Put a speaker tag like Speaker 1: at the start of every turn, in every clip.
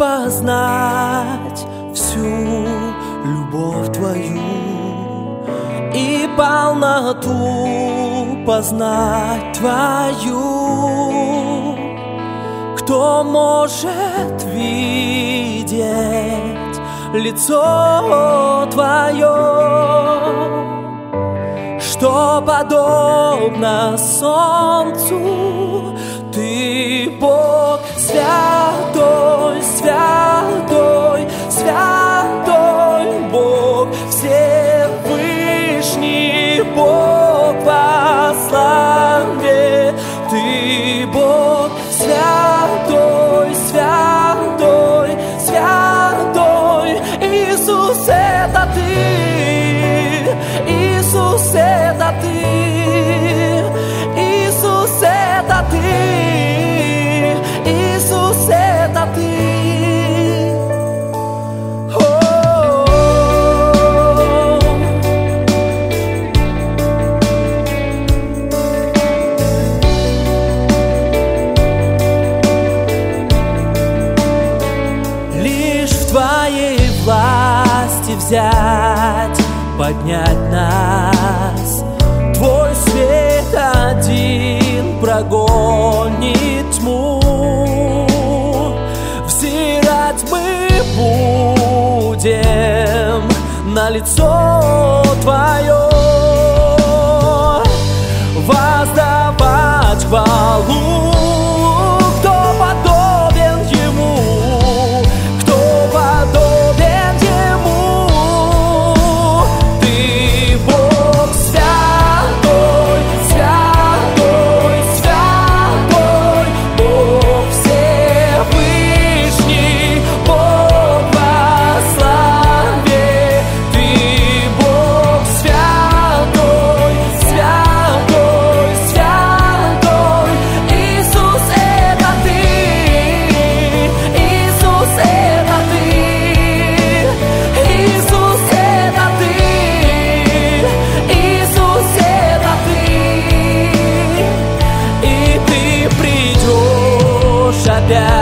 Speaker 1: познать всю любовь Твою и полноту познать Твою. Кто может видеть лицо Твое, что подобно солнцу? Ты Бог святой, святой, святой Бог, Всевышний Бог во славе. Ты Бог святой, святой, святой. Иисус, это Ты, Иисус, это Ты, Иисус, это Ты, Иисус, это Ты. Власти взять, поднять нас. Твой свет один прогонит тьму. Взирать мы будем на лицо Твое, воздавать хвалу.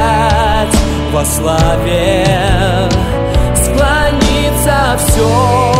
Speaker 1: Опять во славе склонится все.